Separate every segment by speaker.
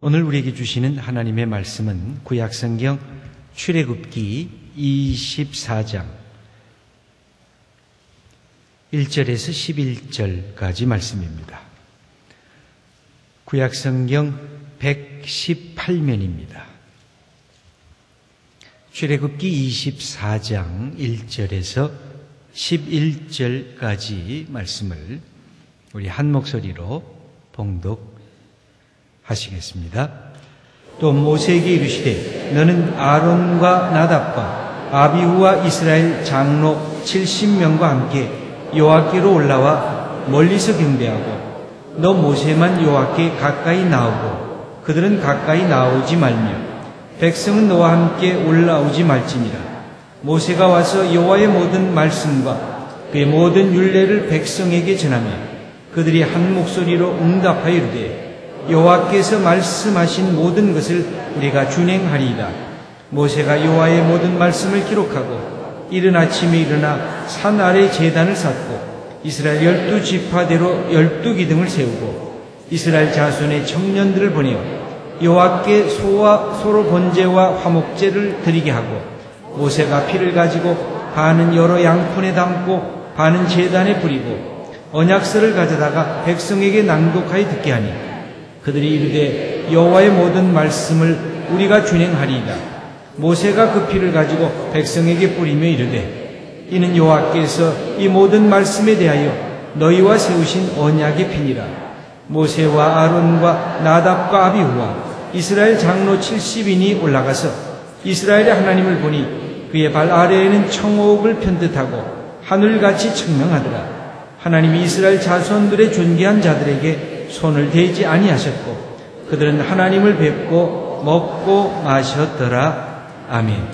Speaker 1: 오늘 우리에게 주시는 하나님의 말씀은 구약성경 출애굽기 24장 1절에서 11절까지 말씀입니다. 구약성경 118면입니다. 출애굽기 24장 1절에서 11절까지 말씀을 우리 한 목소리로 봉독하시겠습니다. 또 모세에게 이르시되 너는 아론과 나답과 아비후와 이스라엘 장로 70명과 함께 여호와께로 올라와 멀리서 경배하고 너 모세만 여호와께 가까이 나오고 그들은 가까이 나오지 말며 백성은 너와 함께 올라오지 말지니라. 모세가 와서 여호와의 모든 말씀과 그의 모든 율례를 백성에게 전하며 그들이 한 목소리로 응답하여 이르되 여호와께서 말씀하신 모든 것을 우리가 준행하리이다. 모세가 여호와의 모든 말씀을 기록하고 이른 아침에 일어나 산 아래 제단을 쌓고 이스라엘 12지파대로 12기둥을 세우고 이스라엘 자손의 청년들을 보내어 여호와께 소와 소로 번제와 화목제를 드리게 하고 모세가 피를 가지고 반은 여러 양푼에 담고 반은 제단에 뿌리고 언약서를 가져다가 백성에게 낭독하여 듣게 하니 그들이 이르되 여호와의 모든 말씀을 우리가 준행하리이다. 모세가 그 피를 가지고 백성에게 뿌리며 이르되 이는 여호와께서 이 모든 말씀에 대하여 너희와 세우신 언약의 피니라. 모세와 아론과 나답과 아비후와 이스라엘 장로 70인이 올라가서 이스라엘의 하나님을 보니 그의 발 아래에는 청옥을 편듯하고 하늘같이 청명하더라. 하나님이 이스라엘 자손들의 존귀한 자들에게 손을 대지 아니하셨고 그들은 하나님을 뵙고 먹고 마셨더라. 아멘.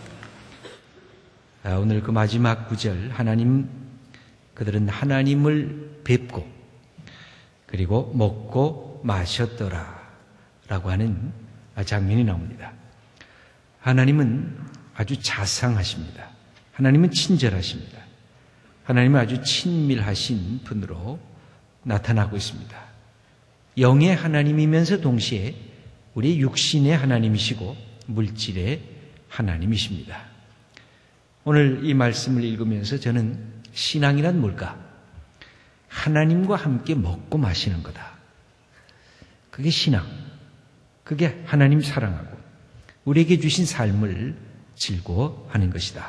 Speaker 1: 오늘 그 마지막 구절 그들은 하나님을 뵙고 그리고 먹고 마셨더라 라고 하는 장면이 나옵니다. 하나님은 아주 자상하십니다. 하나님은 친절하십니다. 하나님은 아주 친밀하신 분으로 나타나고 있습니다. 영의 하나님이면서 동시에 우리 육신의 하나님이시고 물질의 하나님이십니다. 오늘 이 말씀을 읽으면서 저는 신앙이란 뭘까? 하나님과 함께 먹고 마시는 거다. 그게 신앙. 그게 하나님 사랑하고 우리에게 주신 삶을 즐거워하는 것이다.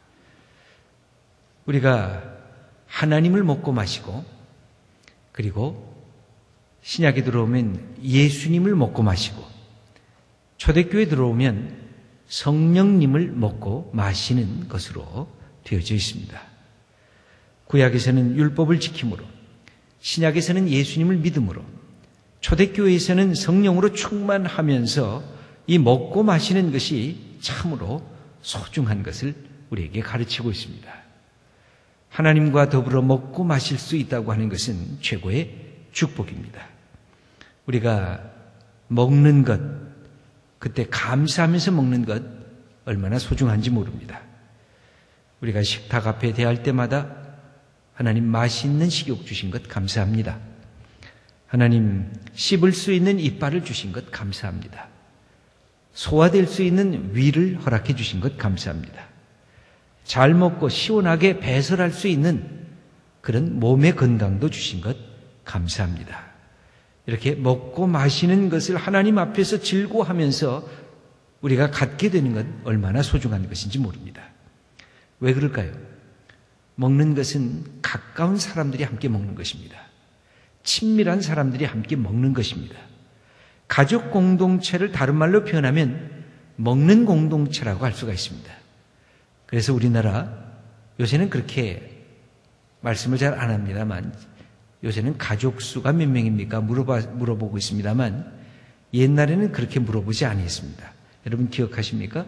Speaker 1: 우리가 하나님을 먹고 마시고 그리고 신약에 들어오면 예수님을 먹고 마시고 초대교회에 들어오면 성령님을 먹고 마시는 것으로 되어져 있습니다. 구약에서는 율법을 지킴으로, 신약에서는 예수님을 믿음으로, 초대교회에서는 성령으로 충만하면서 이 먹고 마시는 것이 참으로 소중한 것을 우리에게 가르치고 있습니다. 하나님과 더불어 먹고 마실 수 있다고 하는 것은 최고의 축복입니다. 우리가 먹는 것, 그때 감사하면서 먹는 것 얼마나 소중한지 모릅니다. 우리가 식탁 앞에 대할 때마다 하나님 맛있는 식욕 주신 것 감사합니다. 하나님 씹을 수 있는 이빨을 주신 것 감사합니다. 소화될 수 있는 위를 허락해 주신 것 감사합니다. 잘 먹고 시원하게 배설할 수 있는 그런 몸의 건강도 주신 것 감사합니다. 이렇게 먹고 마시는 것을 하나님 앞에서 즐거워하면서 우리가 갖게 되는 것 얼마나 소중한 것인지 모릅니다. 왜 그럴까요? 먹는 것은 가까운 사람들이 함께 먹는 것입니다. 친밀한 사람들이 함께 먹는 것입니다. 가족 공동체를 다른 말로 표현하면 먹는 공동체라고 할 수가 있습니다. 그래서 우리나라 요새는 그렇게 말씀을 잘 안 합니다만 요새는 가족 수가 몇 명입니까? 물어보고 있습니다만 옛날에는 그렇게 물어보지 않았습니다. 여러분 기억하십니까?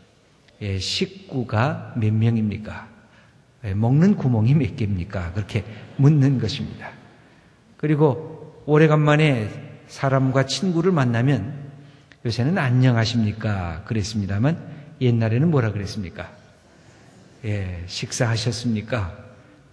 Speaker 1: 식구가 몇 명입니까? 먹는 구멍이 몇 개입니까? 그렇게 묻는 것입니다. 그리고 오래간만에 사람과 친구를 만나면 요새는 안녕하십니까? 그랬습니다만 옛날에는 뭐라 그랬습니까? 식사하셨습니까?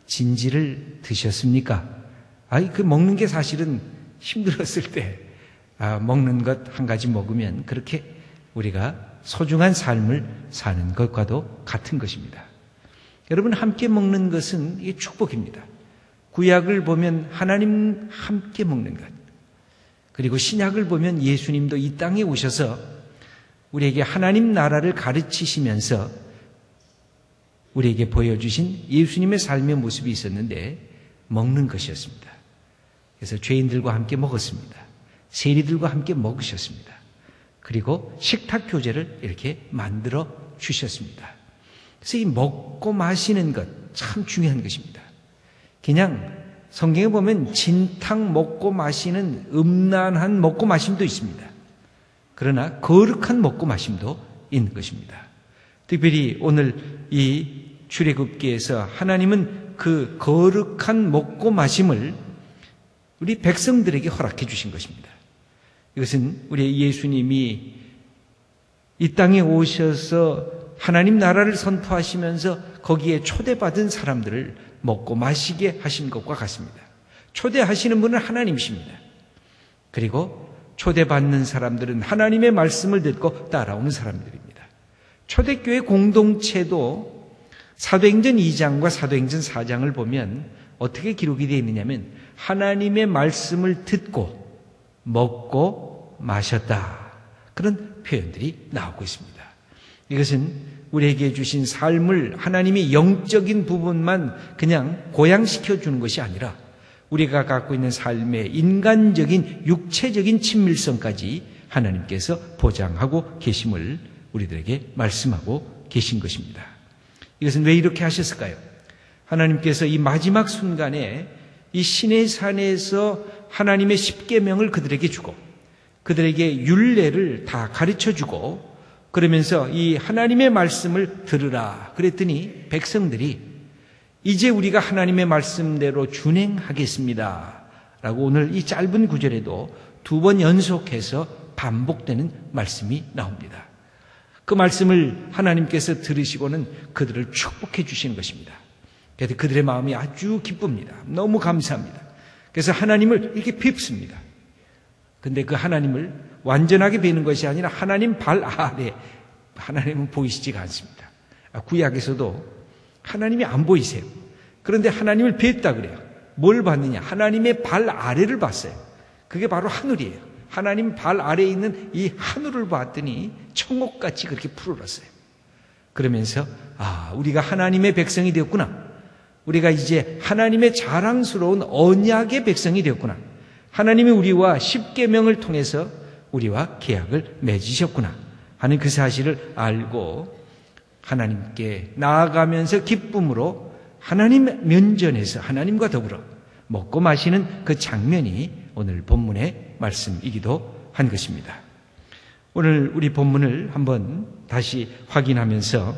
Speaker 1: 진지를 드셨습니까? 그 먹는 게 사실은 힘들었을 때 먹는 것 한 가지 먹으면 그렇게 우리가 소중한 삶을 사는 것과도 같은 것입니다. 여러분, 함께 먹는 것은 이게 축복입니다. 구약을 보면 하나님 함께 먹는 것, 그리고 신약을 보면 예수님도 이 땅에 오셔서 우리에게 하나님 나라를 가르치시면서 우리에게 보여주신 예수님의 삶의 모습이 있었는데 먹는 것이었습니다. 그래서 죄인들과 함께 먹었습니다. 세리들과 함께 먹으셨습니다. 그리고 식탁 교제를 이렇게 만들어 주셨습니다. 그래서 이 먹고 마시는 것 참 중요한 것입니다. 그냥 성경에 보면 진탕 먹고 마시는 음란한 먹고 마심도 있습니다. 그러나 거룩한 먹고 마심도 있는 것입니다. 특별히 오늘 이 출애굽기에서 하나님은 그 거룩한 먹고 마심을 우리 백성들에게 허락해 주신 것입니다. 이것은 우리 예수님이 이 땅에 오셔서 하나님 나라를 선포하시면서 거기에 초대받은 사람들을 먹고 마시게 하신 것과 같습니다. 초대하시는 분은 하나님이십니다. 그리고 초대받는 사람들은 하나님의 말씀을 듣고 따라오는 사람들입니다. 초대교회 공동체도 사도행전 2장과 사도행전 4장을 보면 어떻게 기록이 되어 있느냐면 하나님의 말씀을 듣고 먹고 마셨다, 그런 표현들이 나오고 있습니다. 이것은 우리에게 주신 삶을 하나님이 영적인 부분만 그냥 고양시켜 주는 것이 아니라 우리가 갖고 있는 삶의 인간적인 육체적인 친밀성까지 하나님께서 보장하고 계심을 우리들에게 말씀하고 계신 것입니다. 이것은 왜 이렇게 하셨을까요? 하나님께서 이 마지막 순간에 이 시내산에서 하나님의 십계명을 그들에게 주고 그들에게 율례를 다 가르쳐주고 그러면서 이 하나님의 말씀을 들으라 그랬더니 백성들이 이제 우리가 하나님의 말씀대로 준행하겠습니다 라고 오늘 이 짧은 구절에도 2번 연속해서 반복되는 말씀이 나옵니다. 그 말씀을 하나님께서 들으시고는 그들을 축복해 주시는 것입니다. 그래서 그들의 마음이 아주 기쁩니다. 너무 감사합니다. 그래서 하나님을 이렇게 뵙습니다. 근데 그 하나님을 완전하게 뵈는 것이 아니라 하나님 발 아래, 하나님은 보이시지가 않습니다. 구약에서도 하나님이 안 보이세요. 그런데 하나님을 뵀다 그래요. 뭘 봤느냐? 하나님의 발 아래를 봤어요. 그게 바로 하늘이에요. 하나님 발 아래에 있는 이 하늘을 봤더니 청옥같이 그렇게 푸르렀어요. 그러면서 우리가 하나님의 백성이 되었구나. 우리가 이제 하나님의 자랑스러운 언약의 백성이 되었구나. 하나님이 우리와 십계명을 통해서 우리와 계약을 맺으셨구나 하는 그 사실을 알고 하나님께 나아가면서 기쁨으로 하나님 면전에서 하나님과 더불어 먹고 마시는 그 장면이 오늘 본문의 말씀이기도 한 것입니다. 오늘 우리 본문을 한번 다시 확인하면서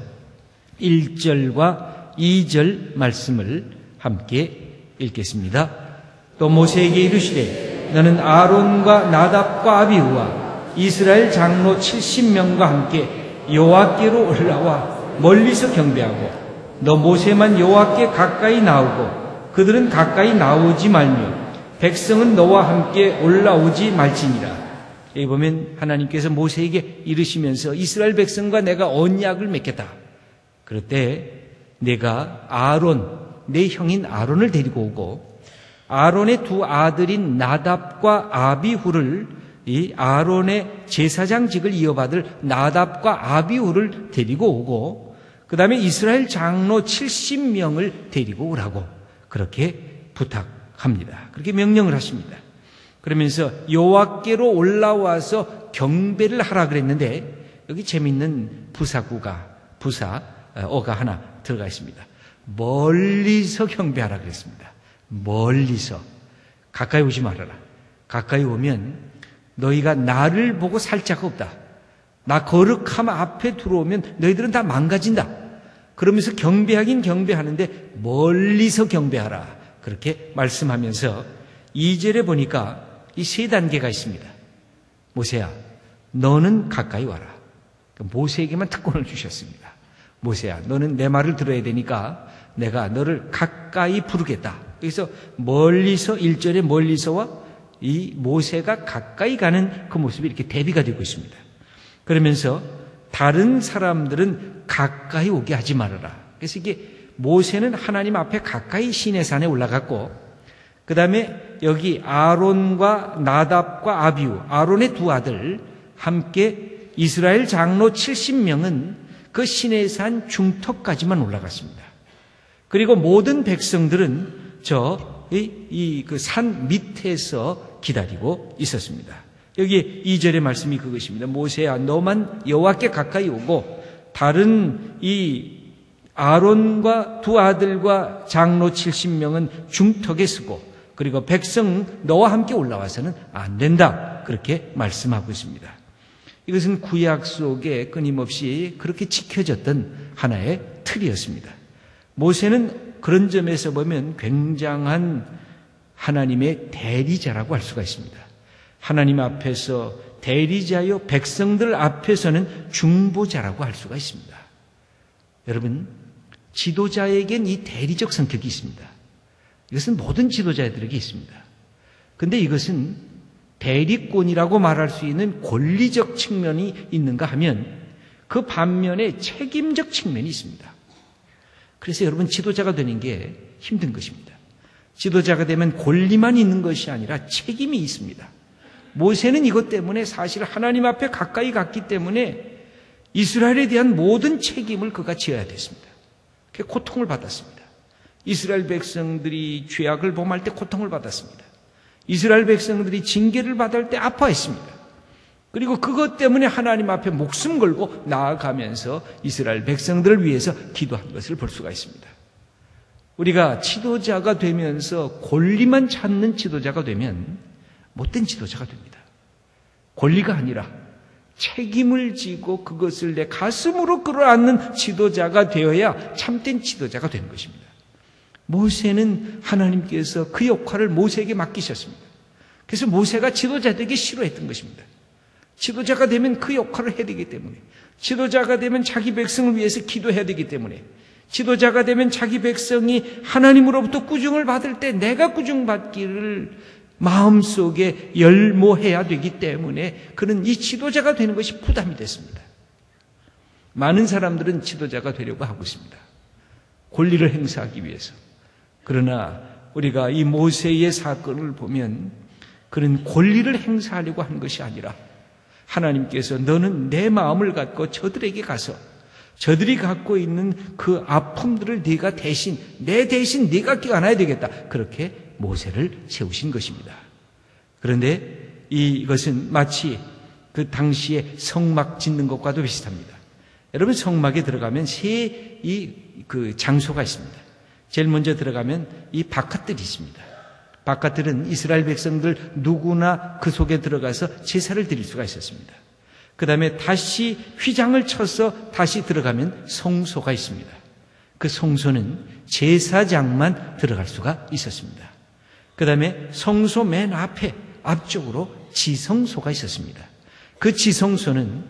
Speaker 1: 1절과 2절 말씀을 함께 읽겠습니다. 또 모세에게 이르시되 너는 아론과 나답과 아비후와 이스라엘 장로 70명과 함께 여호와께로 올라와 멀리서 경배하고 너 모세만 여호와께 가까이 나오고 그들은 가까이 나오지 말며 백성은 너와 함께 올라오지 말지니라. 여기 보면 하나님께서 모세에게 이르시면서 이스라엘 백성과 내가 언약을 맺겠다. 그럴 때 내가 아론, 내 형인 아론을 데리고 오고 아론의 2 아들인 나답과 아비후를 이 아론의 제사장직을 이어받을 나답과 아비후를 데리고 오고 그 다음에 이스라엘 장로 70명을 데리고 오라고 그렇게 부탁합니다. 그렇게 명령을 하십니다. 그러면서 여호와께로 올라와서 경배를 하라 그랬는데 여기 재미있는 부사어가 하나 들어가 있습니다. 멀리서 경배하라 그랬습니다. 멀리서. 가까이 오지 말아라. 가까이 오면 너희가 나를 보고 살 자가 없다. 나 거룩함 앞에 들어오면 너희들은 다 망가진다. 그러면서 경배하긴 경배하는데 멀리서 경배하라. 그렇게 말씀하면서 2절에 보니까 이 3단계가 있습니다. 모세야, 너는 가까이 와라. 모세에게만 특권을 주셨습니다. 모세야, 너는 내 말을 들어야 되니까 내가 너를 가까이 부르겠다. 그래서 멀리서 1절에 멀리서와 이 모세가 가까이 가는 그 모습이 이렇게 대비가 되고 있습니다. 그러면서 다른 사람들은 가까이 오게 하지 말아라. 그래서 이게 모세는 하나님 앞에 가까이 시내산에 올라갔고, 그 다음에 여기 아론과 나답과 아비후, 아론의 두 아들 함께 이스라엘 장로 70명은 그 시내산 중턱까지만 올라갔습니다. 그리고 모든 백성들은 그 산 밑에서 기다리고 있었습니다. 여기 2절의 말씀이 그것입니다. 모세야, 너만 여호와께 가까이 오고 다른 이 아론과 두 아들과 장로 70명은 중턱에 서고, 그리고 백성 너와 함께 올라와서는 안 된다. 그렇게 말씀하고 있습니다. 이것은 구약 속에 끊임없이 그렇게 지켜졌던 하나의 틀이었습니다. 모세는 그런 점에서 보면 굉장한 하나님의 대리자라고 할 수가 있습니다. 하나님 앞에서 대리자요, 백성들 앞에서는 중보자라고 할 수가 있습니다. 여러분, 지도자에겐 이 대리적 성격이 있습니다. 이것은 모든 지도자들에게 있습니다. 그런데 이것은 대리권이라고 말할 수 있는 권리적 측면이 있는가 하면 그 반면에 책임적 측면이 있습니다. 그래서 여러분, 지도자가 되는 게 힘든 것입니다. 지도자가 되면 권리만 있는 것이 아니라 책임이 있습니다. 모세는 이것 때문에 사실 하나님 앞에 가까이 갔기 때문에 이스라엘에 대한 모든 책임을 그가 지어야 됐습니다. 그 고통을 받았습니다. 이스라엘 백성들이 죄악을 범할 때 고통을 받았습니다. 이스라엘 백성들이 징계를 받을 때 아파했습니다. 그리고 그것 때문에 하나님 앞에 목숨 걸고 나아가면서 이스라엘 백성들을 위해서 기도한 것을 볼 수가 있습니다. 우리가 지도자가 되면서 권리만 찾는 지도자가 되면 못된 지도자가 됩니다. 권리가 아니라 책임을 지고 그것을 내 가슴으로 끌어안는 지도자가 되어야 참된 지도자가 되는 것입니다. 모세는 하나님께서 그 역할을 모세에게 맡기셨습니다. 그래서 모세가 지도자 되기 싫어했던 것입니다. 지도자가 되면 그 역할을 해야 되기 때문에, 지도자가 되면 자기 백성을 위해서 기도해야 되기 때문에, 지도자가 되면 자기 백성이 하나님으로부터 꾸중을 받을 때 내가 꾸중받기를 마음속에 열모해야 되기 때문에 그는 이 지도자가 되는 것이 부담이 됐습니다. 많은 사람들은 지도자가 되려고 하고 있습니다. 권리를 행사하기 위해서. 그러나 우리가 이 모세의 사건을 보면 그는 권리를 행사하려고 한 것이 아니라 하나님께서 너는 내 마음을 갖고 저들에게 가서 저들이 갖고 있는 그 아픔들을 네가 대신, 내 대신 네가 안아야 되겠다. 그렇게 모세를 세우신 것입니다. 그런데 이것은 마치 그 당시에 성막 짓는 것과도 비슷합니다. 여러분, 성막에 들어가면 그 장소가 있습니다. 제일 먼저 들어가면 이 바깥들이 있습니다. 바깥들은 이스라엘 백성들 누구나 그 속에 들어가서 제사를 드릴 수가 있었습니다. 그 다음에 다시 휘장을 쳐서 다시 들어가면 성소가 있습니다. 그 성소는 제사장만 들어갈 수가 있었습니다. 그 다음에 성소 맨 앞쪽으로 지성소가 있었습니다. 그 지성소는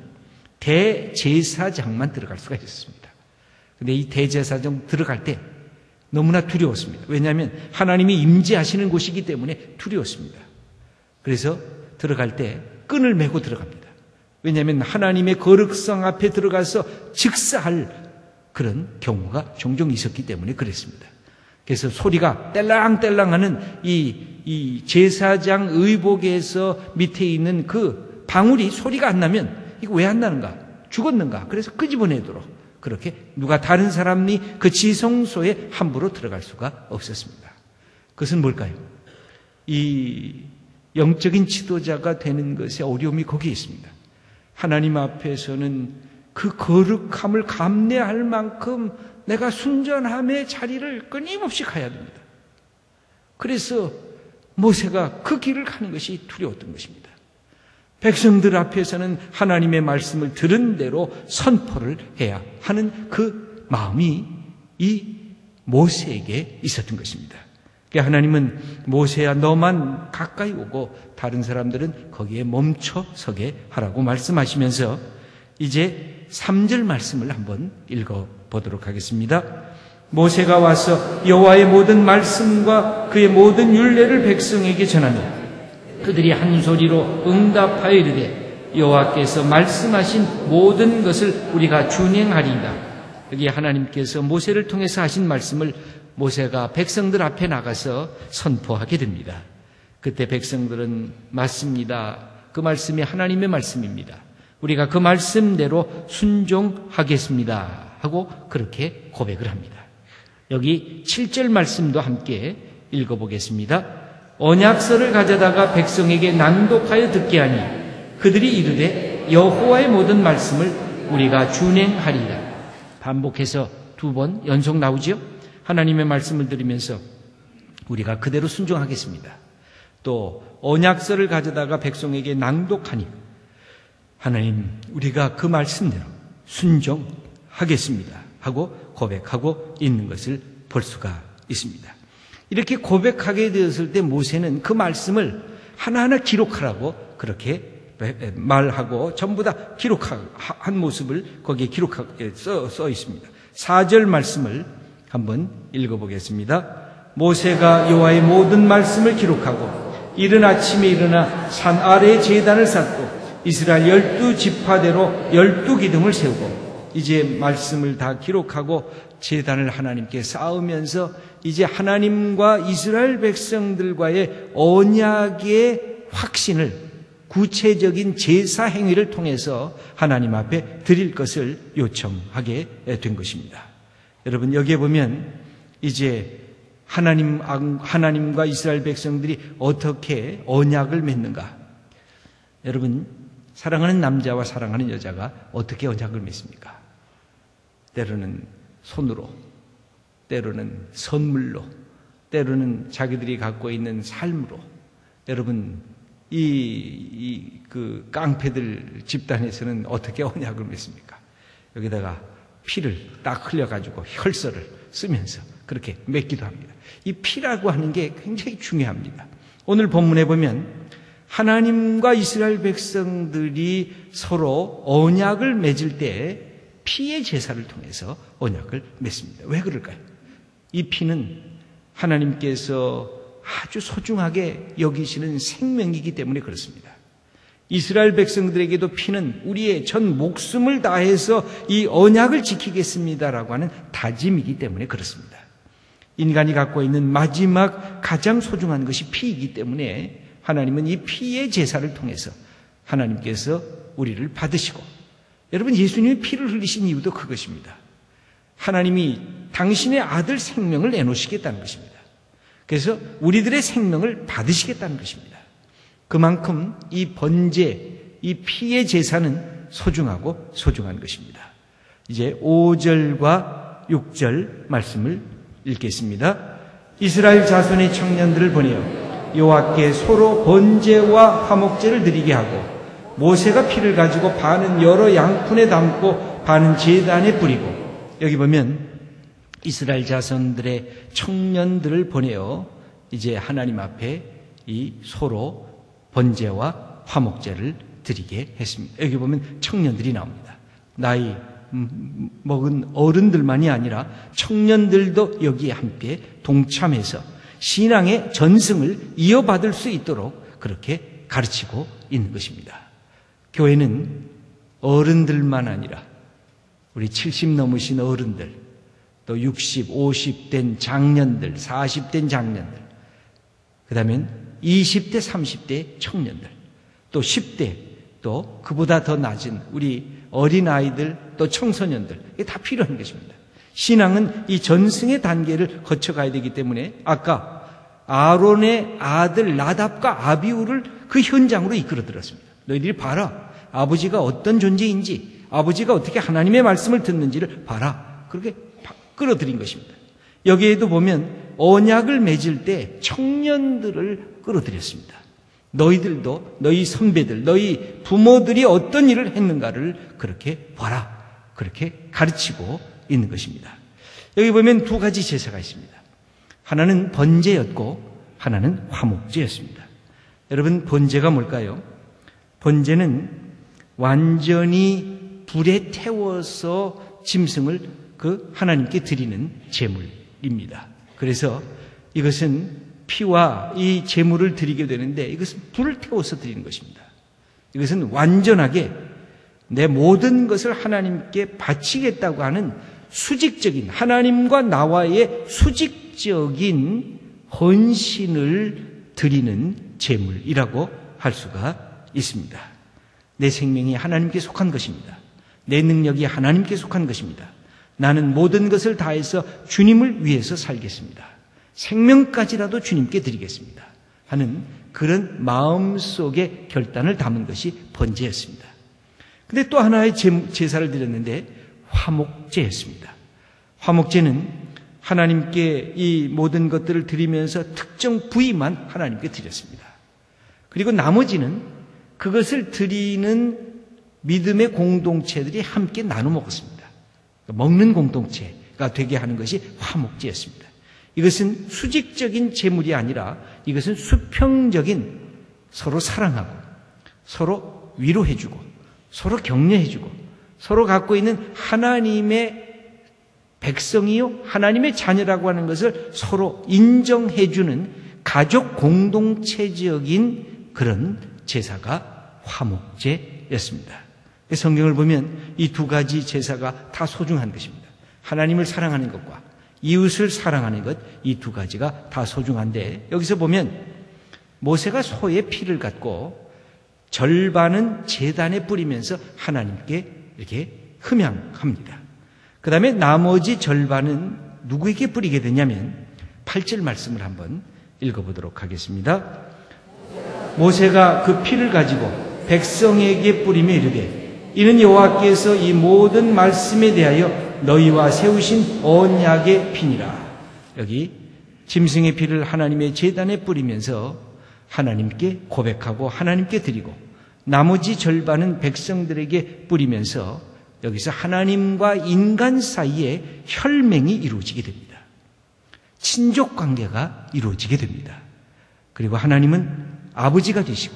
Speaker 1: 대제사장만 들어갈 수가 있었습니다. 그런데 이 대제사장 들어갈 때 너무나 두려웠습니다. 왜냐하면 하나님이 임재하시는 곳이기 때문에 두려웠습니다. 그래서 들어갈 때 끈을 메고 들어갑니다. 왜냐하면 하나님의 거룩성 앞에 들어가서 즉사할 그런 경우가 종종 있었기 때문에 그랬습니다. 그래서 소리가 뗄랑뗄랑하는 이 제사장 의복에서 밑에 있는 그 방울이 소리가 안 나면 이거 왜 안 나는가? 죽었는가? 그래서 끄집어내도록 그렇게 누가 다른 사람이 그 지성소에 함부로 들어갈 수가 없었습니다. 그것은 뭘까요? 이 영적인 지도자가 되는 것의 어려움이 거기에 있습니다. 하나님 앞에서는 그 거룩함을 감내할 만큼 내가 순전함의 자리를 끊임없이 가야 됩니다. 그래서 모세가 그 길을 가는 것이 두려웠던 것입니다. 백성들 앞에서는 하나님의 말씀을 들은 대로 선포를 해야 하는 그 마음이 이 모세에게 있었던 것입니다. 그러니까 하나님은 모세야 너만 가까이 오고 다른 사람들은 거기에 멈춰 서게 하라고 말씀하시면서 이제 3절 말씀을 한번 읽어보도록 하겠습니다. 모세가 와서 여호와의 모든 말씀과 그의 모든 율례를 백성에게 전하며 그들이 한 소리로 응답하여 이르되 여호와께서 말씀하신 모든 것을 우리가 준행하리이다. 여기 하나님께서 모세를 통해서 하신 말씀을 모세가 백성들 앞에 나가서 선포하게 됩니다. 그때 백성들은 맞습니다. 그 말씀이 하나님의 말씀입니다. 우리가 그 말씀대로 순종하겠습니다. 하고 그렇게 고백을 합니다. 여기 7절 말씀도 함께 읽어보겠습니다. 언약서를 가져다가 백성에게 낭독하여 듣게 하니 그들이 이르되 여호와의 모든 말씀을 우리가 준행하리라. 반복해서 2번 연속 나오죠. 하나님의 말씀을 들으면서 우리가 그대로 순종하겠습니다. 또 언약서를 가져다가 백성에게 낭독하니 하나님 우리가 그 말씀대로 순종하겠습니다 하고 고백하고 있는 것을 볼 수가 있습니다. 이렇게 고백하게 되었을 때 모세는 그 말씀을 하나하나 기록하라고 그렇게 말하고 전부 다 기록한 모습을 거기에 써 있습니다. 4절 말씀을 한번 읽어보겠습니다. 모세가 여호와의 모든 말씀을 기록하고 이른 아침에 일어나 산 아래에 제단을 쌓고 이스라엘 12지파대로 12기둥을 세우고 이제 말씀을 다 기록하고 제단을 하나님께 쌓으면서 이제 하나님과 이스라엘 백성들과의 언약의 확신을 구체적인 제사 행위를 통해서 하나님 앞에 드릴 것을 요청하게 된 것입니다. 여러분 여기에 보면 이제 하나님과 이스라엘 백성들이 어떻게 언약을 맺는가? 여러분 사랑하는 남자와 사랑하는 여자가 어떻게 언약을 맺습니까? 때로는 손으로, 때로는 선물로, 때로는 자기들이 갖고 있는 삶으로. 여러분 그 깡패들 집단에서는 어떻게 언약을 맺습니까? 여기다가 피를 딱 흘려가지고 혈서를 쓰면서 그렇게 맺기도 합니다. 이 피라고 하는 게 굉장히 중요합니다. 오늘 본문에 보면 하나님과 이스라엘 백성들이 서로 언약을 맺을 때 피의 제사를 통해서 언약을 맺습니다. 왜 그럴까요? 이 피는 하나님께서 아주 소중하게 여기시는 생명이기 때문에 그렇습니다. 이스라엘 백성들에게도 피는 우리의 전 목숨을 다해서 이 언약을 지키겠습니다라고 하는 다짐이기 때문에 그렇습니다. 인간이 갖고 있는 마지막 가장 소중한 것이 피이기 때문에 하나님은 이 피의 제사를 통해서 하나님께서 우리를 받으시고, 여러분 예수님이 피를 흘리신 이유도 그것입니다. 하나님이 당신의 아들 생명을 내놓으시겠다는 것입니다. 그래서 우리들의 생명을 받으시겠다는 것입니다. 그만큼 이 번제, 이 피의 제사는 소중하고 소중한 것입니다. 이제 5절과 6절 말씀을 읽겠습니다. 이스라엘 자손의 청년들을 보내어 여호와께 서로 번제와 화목제를 드리게 하고 모세가 피를 가지고 반은 여러 양푼에 담고 반은 제단에 뿌리고, 여기 보면 이스라엘 자손들의 청년들을 보내어 이제 하나님 앞에 이 소로 번제와 화목제를 드리게 했습니다. 여기 보면 청년들이 나옵니다. 나이 먹은 어른들만이 아니라 청년들도 여기에 함께 동참해서 신앙의 전승을 이어받을 수 있도록 그렇게 가르치고 있는 것입니다. 교회는 어른들만 아니라 우리 70 넘으신 어른들, 또 60, 50 된 장년들, 40 된 장년들, 그 다음에 20대, 30대 청년들, 또 10대, 또 그보다 더 낮은 우리 어린아이들, 또 청소년들, 이게 다 필요한 것입니다. 신앙은 이 전승의 단계를 거쳐가야 되기 때문에 아까 아론의 아들 나답과 아비후를 그 현장으로 이끌어 들었습니다. 너희들이 봐라. 아버지가 어떤 존재인지, 아버지가 어떻게 하나님의 말씀을 듣는지를 봐라. 그렇게 끌어들인 것입니다. 여기에도 보면 언약을 맺을 때 청년들을 끌어들였습니다. 너희들도 너희 선배들, 너희 부모들이 어떤 일을 했는가를 그렇게 봐라. 그렇게 가르치고 있는 것입니다. 여기 보면 두 가지 제사가 있습니다. 하나는 번제였고 하나는 화목제였습니다. 여러분 번제가 뭘까요? 번제는 완전히 불에 태워서 짐승을 하나님께 드리는 제물입니다. 그래서 이것은 피와 이 제물을 드리게 되는데 이것은 불을 태워서 드리는 것입니다. 이것은 완전하게 내 모든 것을 하나님께 바치겠다고 하는 수직적인, 하나님과 나와의 수직적인 헌신을 드리는 제물이라고 할 수가 있습니다. 내 생명이 하나님께 속한 것입니다. 내 능력이 하나님께 속한 것입니다. 나는 모든 것을 다해서 주님을 위해서 살겠습니다. 생명까지라도 주님께 드리겠습니다. 하는 그런 마음속의 결단을 담은 것이 번제였습니다. 근데 또 하나의 제사를 드렸는데 화목제였습니다. 화목제는 하나님께 이 모든 것들을 드리면서 특정 부위만 하나님께 드렸습니다. 그리고 나머지는 그것을 드리는 믿음의 공동체들이 함께 나눠 먹었습니다. 먹는 공동체가 되게 하는 것이 화목제였습니다. 이것은 수직적인 제물이 아니라 이것은 수평적인, 서로 사랑하고 서로 위로해주고 서로 격려해주고 서로 갖고 있는 하나님의 백성이요 하나님의 자녀라고 하는 것을 서로 인정해주는 가족 공동체적인 그런 제사가 화목제였습니다. 성경을 보면 이 두 가지 제사가 다 소중한 것입니다. 하나님을 사랑하는 것과 이웃을 사랑하는 것, 이 두 가지가 다 소중한데 여기서 보면 모세가 소의 피를 갖고 절반은 제단에 뿌리면서 하나님께 이렇게 흠양합니다. 그 다음에 나머지 절반은 누구에게 뿌리게 되냐면 8절 말씀을 한번 읽어보도록 하겠습니다. 모세가 그 피를 가지고 백성에게 뿌리며 이르되 이는 여호와께서 이 모든 말씀에 대하여 너희와 세우신 언약의 피니라. 여기 짐승의 피를 하나님의 제단에 뿌리면서 하나님께 고백하고 하나님께 드리고 나머지 절반은 백성들에게 뿌리면서 여기서 하나님과 인간 사이에 혈맹이 이루어지게 됩니다. 친족 관계가 이루어지게 됩니다. 그리고 하나님은 아버지가 되시고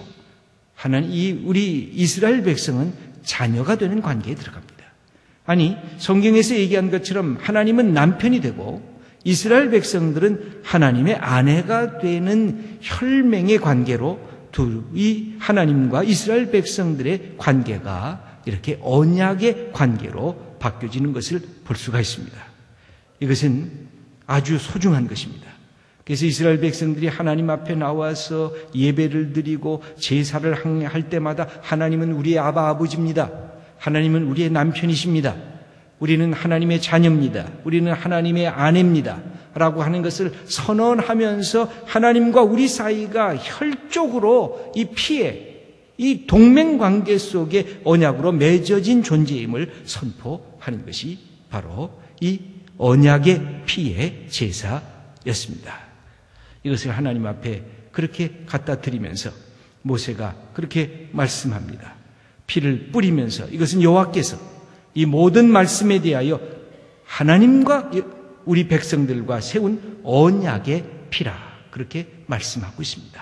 Speaker 1: 우리 이스라엘 백성은 자녀가 되는 관계에 들어갑니다. 아니, 성경에서 얘기한 것처럼 하나님은 남편이 되고 이스라엘 백성들은 하나님의 아내가 되는 혈맹의 관계로 이 하나님과 이스라엘 백성들의 관계가 이렇게 언약의 관계로 바뀌어지는 것을 볼 수가 있습니다. 이것은 아주 소중한 것입니다. 그래서 이스라엘 백성들이 하나님 앞에 나와서 예배를 드리고 제사를 할 때마다 하나님은 우리의 아버지입니다. 하나님은 우리의 남편이십니다. 우리는 하나님의 자녀입니다. 우리는 하나님의 아내입니다. 라고 하는 것을 선언하면서 하나님과 우리 사이가 혈족으로 이 피에, 이 동맹관계 속에 언약으로 맺어진 존재임을 선포하는 것이 바로 이 언약의 피의 제사였습니다. 이것을 하나님 앞에 그렇게 갖다 드리면서 모세가 그렇게 말씀합니다. 피를 뿌리면서 이것은 여호와께서 이 모든 말씀에 대하여 하나님과 우리 백성들과 세운 언약의 피라 그렇게 말씀하고 있습니다.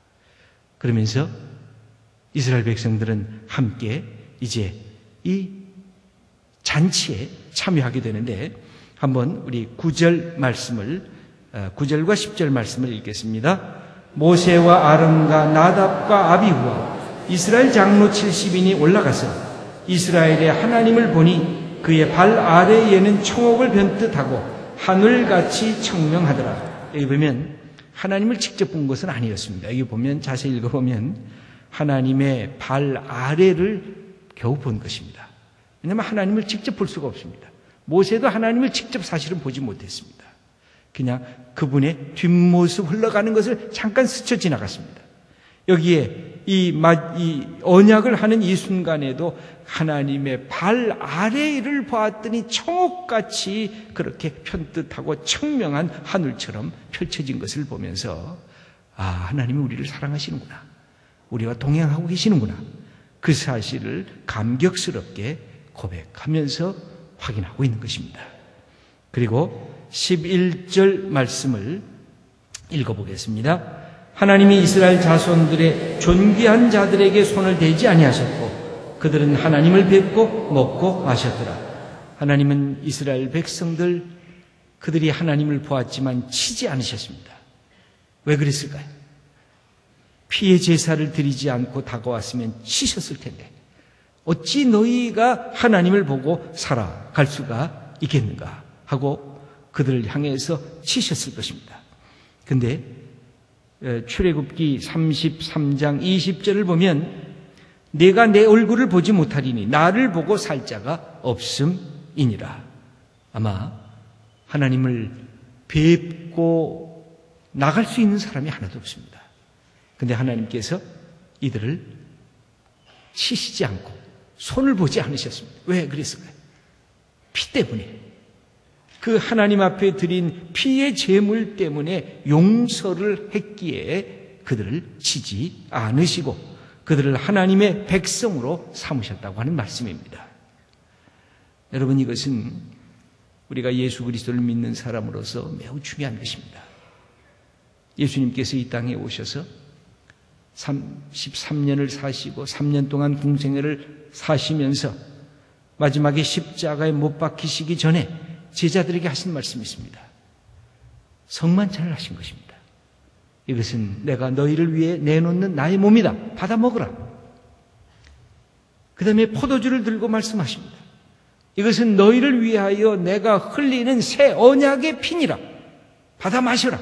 Speaker 1: 그러면서 이스라엘 백성들은 함께 이제 이 잔치에 참여하게 되는데 한번 우리 9절 말씀을 9절과 10절 말씀을 읽겠습니다. 모세와 아론과 나답과 아비후와 이스라엘 장로 70인이 올라가서 이스라엘의 하나님을 보니 그의 발 아래에는 청옥을 변듯하고 하늘같이 청명하더라. 여기 보면 하나님을 직접 본 것은 아니었습니다. 여기 보면 자세히 읽어보면 하나님의 발 아래를 겨우 본 것입니다. 왜냐하면 하나님을 직접 볼 수가 없습니다. 모세도 하나님을 직접 사실은 보지 못했습니다. 그냥 그분의 뒷모습 흘러가는 것을 잠깐 스쳐 지나갔습니다. 여기에 이 언약을 하는 이 순간에도 하나님의 발 아래를 보았더니 청옥같이 그렇게 편뜻하고 청명한 하늘처럼 펼쳐진 것을 보면서 하나님이 우리를 사랑하시는구나. 우리와 동행하고 계시는구나. 그 사실을 감격스럽게 고백하면서 확인하고 있는 것입니다. 그리고 11절 말씀을 읽어보겠습니다. 하나님이 이스라엘 자손들의 존귀한 자들에게 손을 대지 아니하셨고 그들은 하나님을 뵙고 먹고 마셨더라. 하나님은 이스라엘 백성들 그들이 하나님을 보았지만 치지 않으셨습니다. 왜 그랬을까요? 피의 제사를 드리지 않고 다가왔으면 치셨을 텐데 어찌 너희가 하나님을 보고 살아갈 수가 있겠는가 하고 그들을 향해서 치셨을 것입니다. 근데 출애굽기 33장 20절을 보면 내가 내 얼굴을 보지 못하리니 나를 보고 살 자가 없음이니라. 아마 하나님을 뵙고 나갈 수 있는 사람이 하나도 없습니다. 근데 하나님께서 이들을 치시지 않고 손을 보지 않으셨습니다. 왜 그랬을까요? 피 때문에. 그 하나님 앞에 드린 피의 제물 때문에 용서를 했기에 그들을 치지 않으시고 그들을 하나님의 백성으로 삼으셨다고 하는 말씀입니다. 여러분, 이것은 우리가 예수 그리스도를 믿는 사람으로서 매우 중요한 것입니다. 예수님께서 이 땅에 오셔서 33년을 사시고 3년 동안 공생애를 사시면서 마지막에 십자가에 못 박히시기 전에 제자들에게 하신 말씀이 있습니다. 성만찬을 하신 것입니다. 이것은 내가 너희를 위해 내놓는 나의 몸이다. 받아 먹으라. 그 다음에 포도주를 들고 말씀하십니다. 이것은 너희를 위하여 내가 흘리는 새 언약의 피니라. 받아 마셔라.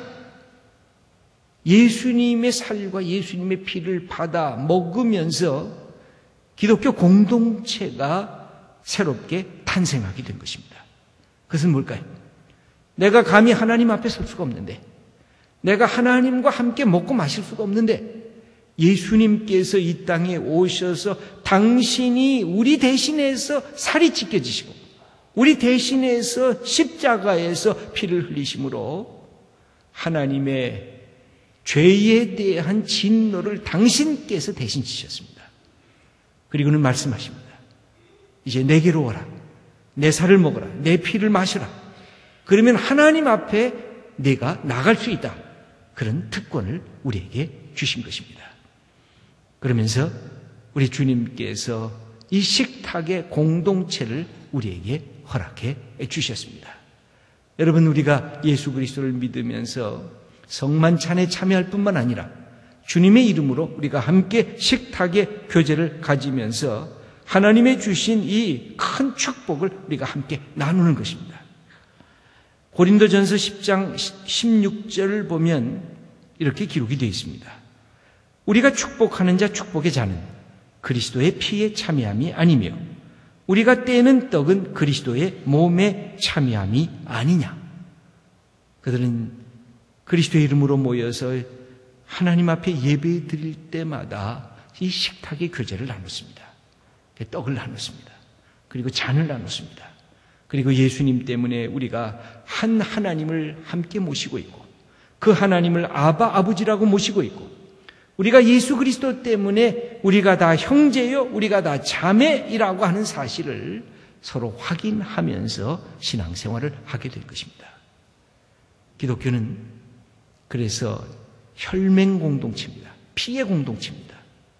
Speaker 1: 예수님의 살과 예수님의 피를 받아 먹으면서 기독교 공동체가 새롭게 탄생하게 된 것입니다. 그것은 뭘까요? 내가 감히 하나님 앞에 설 수가 없는데, 내가 하나님과 함께 먹고 마실 수가 없는데, 예수님께서 이 땅에 오셔서 당신이 우리 대신해서 살이 찢겨지시고 우리 대신해서 십자가에서 피를 흘리심으로 하나님의 죄에 대한 진노를 당신께서 대신 지셨습니다. 그리고는 말씀하십니다. 이제 내게로 오라. 내 살을 먹어라. 내 피를 마셔라. 그러면 하나님 앞에 내가 나갈 수 있다. 그런 특권을 우리에게 주신 것입니다. 그러면서 우리 주님께서 이 식탁의 공동체를 우리에게 허락해 주셨습니다. 여러분, 우리가 예수 그리스도를 믿으면서 성만찬에 참여할 뿐만 아니라 주님의 이름으로 우리가 함께 식탁의 교제를 가지면서 하나님의 주신 이 큰 축복을 우리가 함께 나누는 것입니다. 고린도전서 10장 16절을 보면 이렇게 기록이 되어 있습니다. 우리가 축복하는 자 축복의 자는 그리스도의 피에 참여함이 아니며 우리가 떼는 떡은 그리스도의 몸에 참여함이 아니냐. 그들은 그리스도의 이름으로 모여서 하나님 앞에 예배 드릴 때마다 이 식탁의 교제를 나눴습니다. 떡을 나눴습니다. 그리고 잔을 나눴습니다. 그리고 예수님 때문에 우리가 한 하나님을 함께 모시고 있고 그 하나님을 아버지라고 모시고 있고 우리가 예수 그리스도 때문에 우리가 다 형제요, 우리가 다 자매이라고 하는 사실을 서로 확인하면서 신앙생활을 하게 될 것입니다. 기독교는 그래서 혈맹 공동체입니다. 피의 공동체입니다.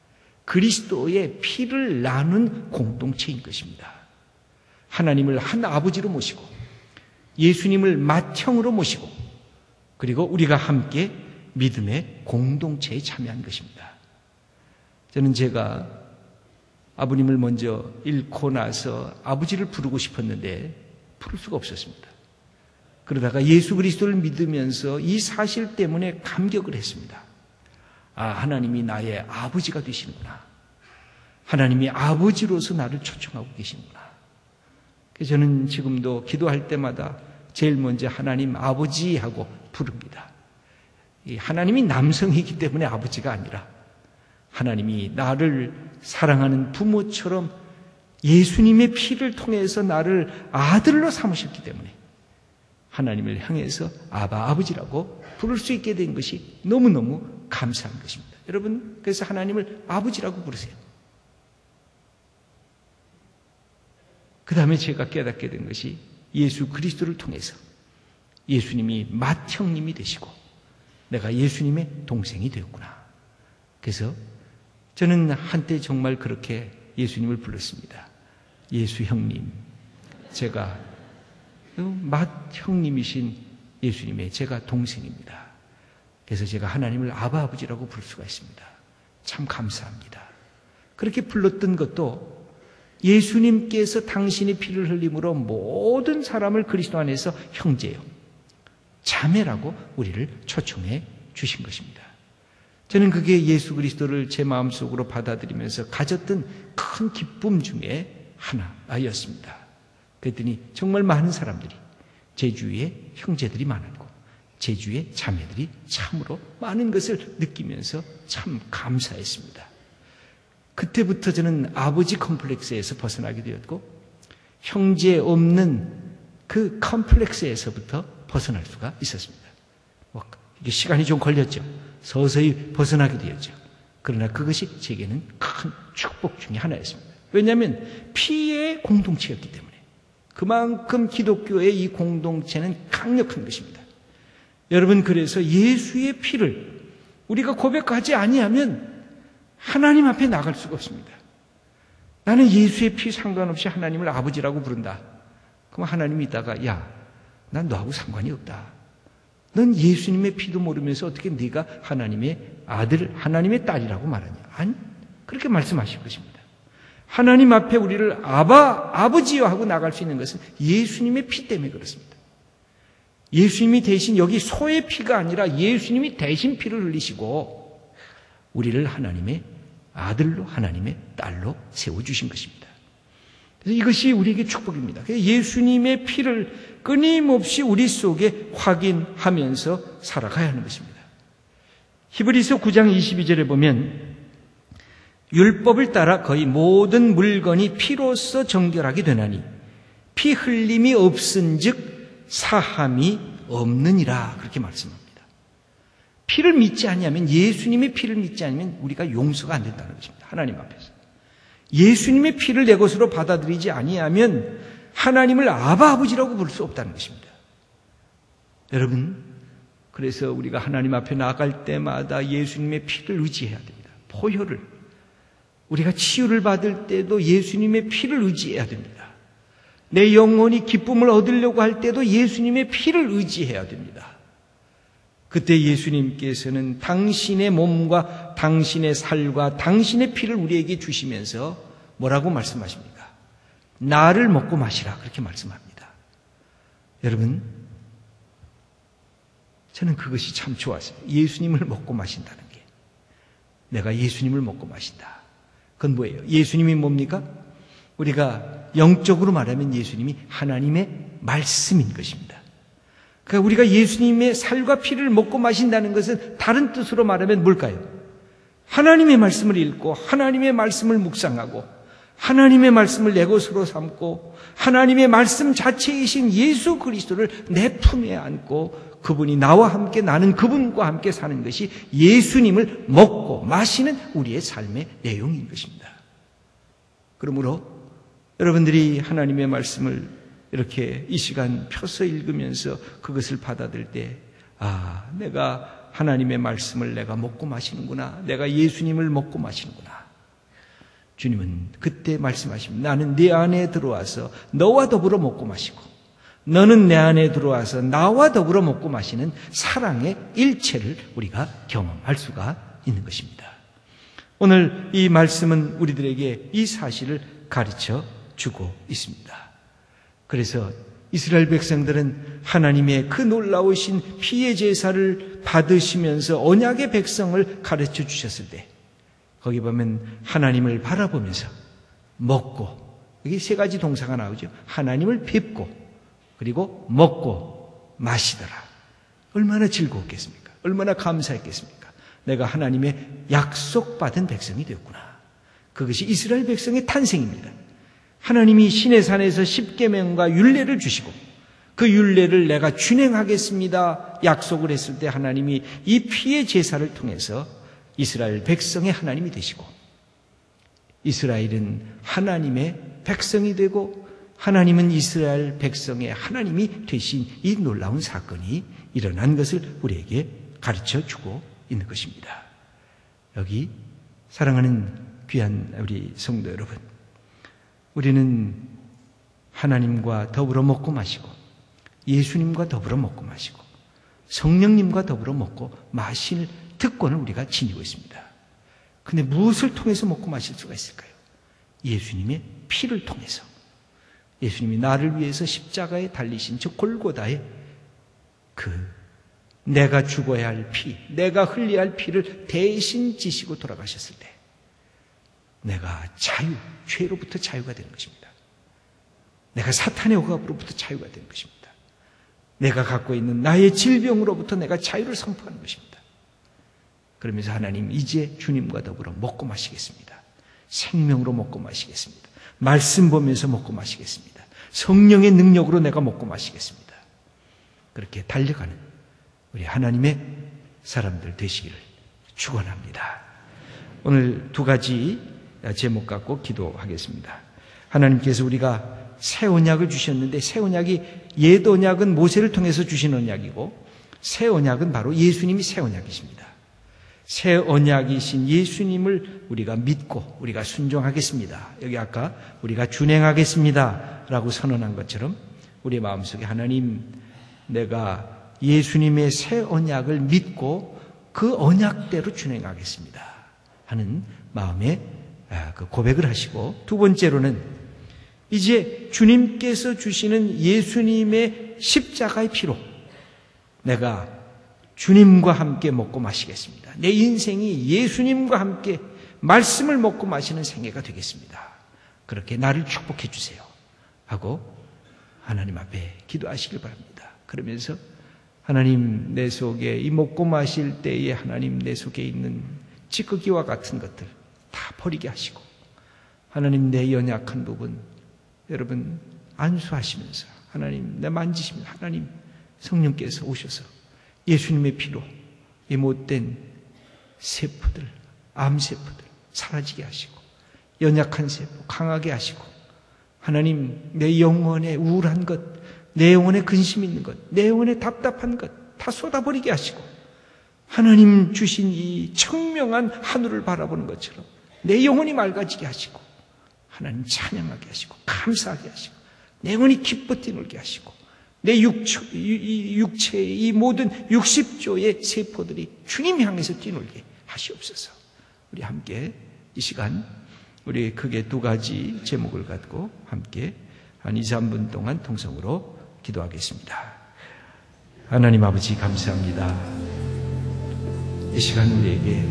Speaker 1: 그리스도의 피를 나눈 공동체인 것입니다. 하나님을 한 아버지로 모시고 예수님을 맏형으로 모시고 그리고 우리가 함께 믿음의 공동체에 참여한 것입니다. 저는 제가 아버님을 먼저 잃고 나서 아버지를 부르고 싶었는데 부를 수가 없었습니다. 그러다가 예수 그리스도를 믿으면서 이 사실 때문에 감격을 했습니다. 아, 하나님이 나의 아버지가 되시는구나. 하나님이 아버지로서 나를 초청하고 계시는구나. 그래서 저는 지금도 기도할 때마다 제일 먼저 하나님 아버지 하고 부릅니다. 하나님이 남성이기 때문에 아버지가 아니라 하나님이 나를 사랑하는 부모처럼 예수님의 피를 통해서 나를 아들로 삼으셨기 때문에 하나님을 향해서 아버지라고 부를 수 있게 된 것이 너무너무 감사한 것입니다. 여러분, 그래서 하나님을 아버지라고 부르세요. 그 다음에 제가 깨닫게 된 것이 예수 그리스도를 통해서 예수님이 맏형님이 되시고 내가 예수님의 동생이 되었구나. 그래서 저는 한때 정말 그렇게 예수님을 불렀습니다. 예수 형님, 제가 맏형님이신 예수님의 제가 동생입니다. 그래서 제가 하나님을 아바 아버지라고 부를 수가 있습니다. 참 감사합니다. 그렇게 불렀던 것도 예수님께서 당신의 피를 흘림으로 모든 사람을 그리스도 안에서 형제요, 자매라고 우리를 초청해 주신 것입니다. 저는 그게 예수 그리스도를 제 마음속으로 받아들이면서 가졌던 큰 기쁨 중에 하나였습니다. 그랬더니 정말 많은 사람들이, 제 주위에 형제들이 많았고 제 주위에 자매들이 참으로 많은 것을 느끼면서 참 감사했습니다. 그때부터 저는 아버지 컴플렉스에서 벗어나게 되었고 형제 없는 그 컴플렉스에서부터 벗어날 수가 있었습니다. 이게 시간이 좀 걸렸죠. 서서히 벗어나게 되었죠. 그러나 그것이 제게는 큰 축복 중에 하나였습니다. 왜냐하면 피의 공동체였기 때문에. 그만큼 기독교의 이 공동체는 강력한 것입니다. 여러분, 그래서 예수의 피를 우리가 고백하지 아니하면 하나님 앞에 나갈 수가 없습니다. 나는 예수의 피 상관없이 하나님을 아버지라고 부른다. 그럼 하나님이 이따가, 야, 난 너하고 상관이 없다. 넌 예수님의 피도 모르면서 어떻게 네가 하나님의 아들, 하나님의 딸이라고 말하냐. 아니, 그렇게 말씀하실 것입니다. 하나님 앞에 우리를 아버지요 하고 나갈 수 있는 것은 예수님의 피 때문에 그렇습니다. 예수님이 대신, 여기 소의 피가 아니라 예수님이 대신 피를 흘리시고 우리를 하나님의 아들로, 하나님의 딸로 세워주신 것입니다. 그래서 이것이 우리에게 축복입니다. 그래서 예수님의 피를 끊임없이 우리 속에 확인하면서 살아가야 하는 것입니다. 히브리서 9장 22절에 보면 율법을 따라 거의 모든 물건이 피로써 정결하게 되나니 피 흘림이 없은즉 사함이 없느니라, 그렇게 말씀합니다. 피를 믿지 않으면, 예수님의 피를 믿지 않으면 우리가 용서가 안 된다는 것입니다. 하나님 앞에서. 예수님의 피를 내 것으로 받아들이지 아니하면 하나님을 아버지라고 부를 수 없다는 것입니다. 여러분, 그래서 우리가 하나님 앞에 나아갈 때마다 예수님의 피를 의지해야 됩니다. 포효를. 우리가 치유를 받을 때도 예수님의 피를 의지해야 됩니다. 내 영혼이 기쁨을 얻으려고 할 때도 예수님의 피를 의지해야 됩니다. 그때 예수님께서는 당신의 몸과 당신의 살과 당신의 피를 우리에게 주시면서 뭐라고 말씀하십니까? 나를 먹고 마시라, 그렇게 말씀합니다. 여러분, 저는 그것이 참 좋았어요. 예수님을 먹고 마신다는 게. 내가 예수님을 먹고 마신다. 그건 뭐예요? 예수님이 뭡니까? 우리가 영적으로 말하면 예수님이 하나님의 말씀인 것입니다. 그러니까 우리가 예수님의 살과 피를 먹고 마신다는 것은 다른 뜻으로 말하면 뭘까요? 하나님의 말씀을 읽고 하나님의 말씀을 묵상하고 하나님의 말씀을 내 것으로 삼고 하나님의 말씀 자체이신 예수 그리스도를 내 품에 안고 그분이 나와 함께, 나는 그분과 함께 사는 것이 예수님을 먹고 마시는 우리의 삶의 내용인 것입니다. 그러므로 여러분들이 하나님의 말씀을 이렇게 이 시간 펴서 읽으면서 그것을 받아들일 때, 아, 내가 하나님의 말씀을 내가 먹고 마시는구나. 내가 예수님을 먹고 마시는구나. 주님은 그때 말씀하십니다. 나는 네 안에 들어와서 너와 더불어 먹고 마시고 너는 내 안에 들어와서 나와 더불어 먹고 마시는 사랑의 일체를 우리가 경험할 수가 있는 것입니다. 오늘 이 말씀은 우리들에게 이 사실을 가르쳐 주고 있습니다. 그래서 이스라엘 백성들은 하나님의 그 놀라우신 피의 제사를 받으시면서 언약의 백성을 가르쳐 주셨을 때 거기 보면 하나님을 바라보면서 먹고, 여기 세 가지 동사가 나오죠. 하나님을 뵙고 그리고 먹고 마시더라. 얼마나 즐거웠겠습니까? 얼마나 감사했겠습니까? 내가 하나님의 약속받은 백성이 되었구나. 그것이 이스라엘 백성의 탄생입니다. 하나님이 시내산에서 십계명과 율례를 주시고 그 율례를 내가 준행하겠습니다 약속을 했을 때 하나님이 이 피의 제사를 통해서 이스라엘 백성의 하나님이 되시고 이스라엘은 하나님의 백성이 되고 하나님은 이스라엘 백성의 하나님이 되신 이 놀라운 사건이 일어난 것을 우리에게 가르쳐주고 있는 것입니다. 여기 사랑하는 귀한 우리 성도 여러분, 우리는 하나님과 더불어 먹고 마시고 예수님과 더불어 먹고 마시고 성령님과 더불어 먹고 마실 특권을 우리가 지니고 있습니다. 근데 무엇을 통해서 먹고 마실 수가 있을까요? 예수님의 피를 통해서. 예수님이 나를 위해서 십자가에 달리신 저 골고다의 내가 죽어야 할 피, 내가 흘려야 할 피를 대신 지시고 돌아가셨을 때 내가 죄로부터 자유가 되는 것입니다. 내가 사탄의 억압으로부터 자유가 되는 것입니다. 내가 갖고 있는 나의 질병으로부터 내가 자유를 선포하는 것입니다. 그러면서 하나님, 이제 주님과 더불어 먹고 마시겠습니다. 생명으로 먹고 마시겠습니다. 말씀 보면서 먹고 마시겠습니다. 성령의 능력으로 내가 먹고 마시겠습니다. 그렇게 달려가는 우리 하나님의 사람들 되시기를 축원합니다. 오늘 두 가지 제목 갖고 기도하겠습니다. 하나님께서 우리가 새 언약을 주셨는데, 새 언약이 옛 언약은 모세를 통해서 주신 언약이고, 새 언약은 바로 예수님이 새 언약이십니다. 새 언약이신 예수님을 우리가 믿고 우리가 순종하겠습니다. 여기 아까 우리가 준행하겠습니다 라고 선언한 것처럼 우리의 마음속에 하나님, 내가 예수님의 새 언약을 믿고 그 언약대로 준행하겠습니다 하는 마음에 그 고백을 하시고, 두 번째로는 이제 주님께서 주시는 예수님의 십자가의 피로 내가 주님과 함께 먹고 마시겠습니다. 내 인생이 예수님과 함께 말씀을 먹고 마시는 생애가 되겠습니다. 그렇게 나를 축복해 주세요 하고 하나님 앞에 기도하시길 바랍니다. 그러면서 하나님, 내 속에 이 먹고 마실 때에 하나님, 내 속에 있는 찌꺼기와 같은 것들 다 버리게 하시고, 하나님, 내 연약한 부분 여러분 안수하시면서 하나님, 내 만지시면 하나님 성령께서 오셔서 예수님의 피로 이 못된 세포들, 암세포들 사라지게 하시고, 연약한 세포 강하게 하시고, 하나님, 내 영혼에 우울한 것, 내 영혼에 근심 있는 것, 내 영혼에 답답한 것 다 쏟아버리게 하시고, 하나님 주신 이 청명한 하늘을 바라보는 것처럼 내 영혼이 맑아지게 하시고, 하나님 찬양하게 하시고, 감사하게 하시고, 내 영혼이 기뻐 뛰놀게 하시고, 내 육체의 이 모든 60조의 세포들이 주님 향해서 뛰놀게 하시옵소서. 우리 함께 이 시간 우리 크게 두 가지 제목을 갖고 함께 한 2, 3분 동안 통성으로 기도하겠습니다. 하나님 아버지, 감사합니다. 이 시간 우리에게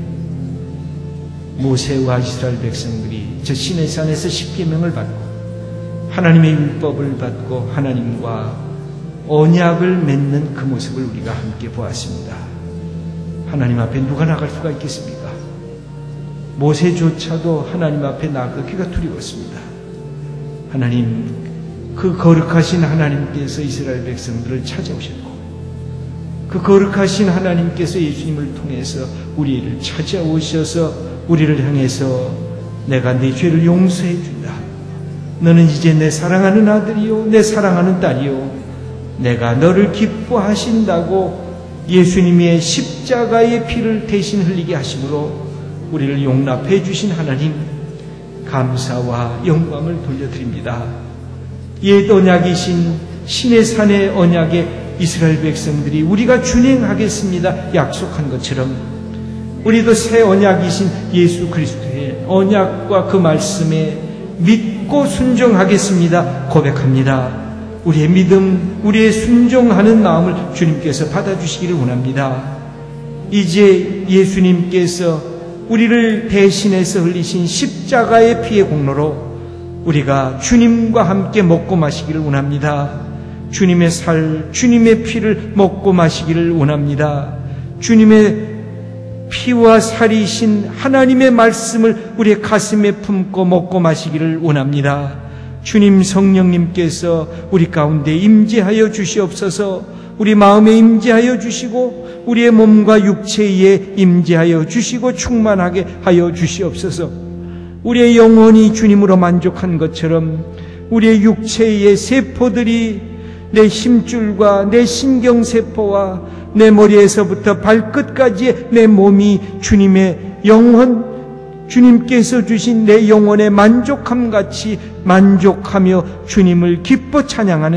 Speaker 1: 모세와 이스라엘 백성들이 저 시내산에서 십계명을 받고 하나님의 율법을 받고 하나님과 언약을 맺는 그 모습을 우리가 함께 보았습니다. 하나님 앞에 누가 나갈 수가 있겠습니까? 모세조차도 하나님 앞에 나가기가 두려웠습니다. 하나님, 그 거룩하신 하나님께서 이스라엘 백성들을 찾아오셨고, 그 거룩하신 하나님께서 예수님을 통해서 우리를 찾아오셔서 우리를 향해서 내가 네 죄를 용서해 준다. 너는 이제 내 사랑하는 아들이요, 내 사랑하는 딸이요, 내가 너를 기뻐하신다고 예수님의 십자가의 피를 대신 흘리게 하심으로 우리를 용납해 주신 하나님, 감사와 영광을 돌려드립니다. 옛 언약이신 시내산의 언약에 이스라엘 백성들이 우리가 준행하겠습니다 약속한 것처럼 우리도 새 언약이신 예수 그리스도의 언약과 그 말씀에 믿고 순종하겠습니다 고백합니다. 우리의 믿음, 우리의 순종하는 마음을 주님께서 받아주시기를 원합니다. 이제 예수님께서 우리를 대신해서 흘리신 십자가의 피의 공로로 우리가 주님과 함께 먹고 마시기를 원합니다. 주님의 주님의 피를 먹고 마시기를 원합니다. 주님의 피와 살이신 하나님의 말씀을 우리의 가슴에 품고 먹고 마시기를 원합니다. 주님 성령님께서 우리 가운데 임재하여 주시옵소서. 우리 마음에 임재하여 주시고 우리의 몸과 육체에 임재하여 주시고 충만하게 하여 주시옵소서. 우리의 영혼이 주님으로 만족한 것처럼 우리의 육체의 세포들이 내 힘줄과 내 신경세포와 내 머리에서부터 발끝까지의 내 몸이 주님의 영혼, 주님께서 주신 내 영혼의 만족함 같이 만족하며 주님을 기뻐 찬양하는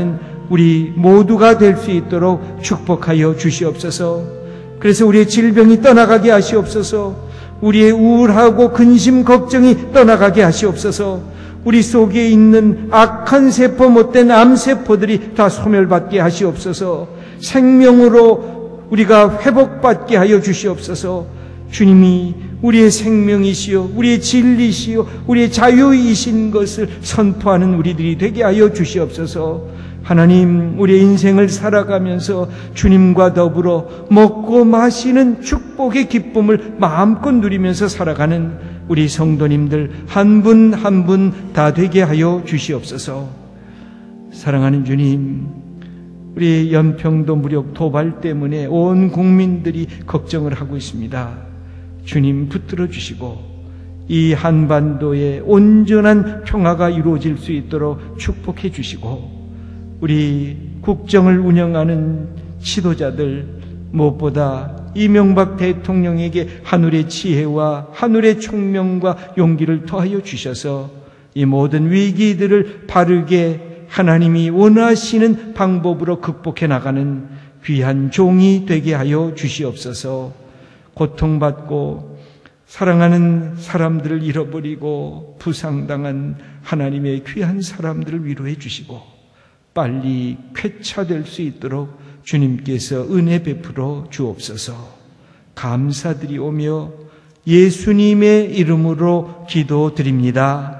Speaker 1: 우리 모두가 될 수 있도록 축복하여 주시옵소서. 그래서 우리의 질병이 떠나가게 하시옵소서. 우리의 우울하고 근심 걱정이 떠나가게 하시옵소서. 우리 속에 있는 악한 세포, 못된 암세포들이 다 소멸받게 하시옵소서. 생명으로 우리가 회복받게 하여 주시옵소서. 주님이 우리의 생명이시요, 우리의 진리시요, 우리의 자유이신 것을 선포하는 우리들이 되게 하여 주시옵소서. 하나님, 우리의 인생을 살아가면서 주님과 더불어 먹고 마시는 축복의 기쁨을 마음껏 누리면서 살아가는 우리 성도님들 한 분 한 분 다 되게 하여 주시옵소서. 사랑하는 주님, 우리 연평도 무력 도발 때문에 온 국민들이 걱정을 하고 있습니다. 주님 붙들어 주시고 이 한반도에 온전한 평화가 이루어질 수 있도록 축복해 주시고, 우리 국정을 운영하는 지도자들, 무엇보다 이명박 대통령에게 하늘의 지혜와 하늘의 총명과 용기를 더하여 주셔서 이 모든 위기들을 바르게 하나님이 원하시는 방법으로 극복해 나가는 귀한 종이 되게 하여 주시옵소서. 고통받고 사랑하는 사람들을 잃어버리고 부상당한 하나님의 귀한 사람들을 위로해 주시고 빨리 쾌차될 수 있도록 주님께서 은혜 베풀어 주옵소서. 감사드리오며 예수님의 이름으로 기도드립니다.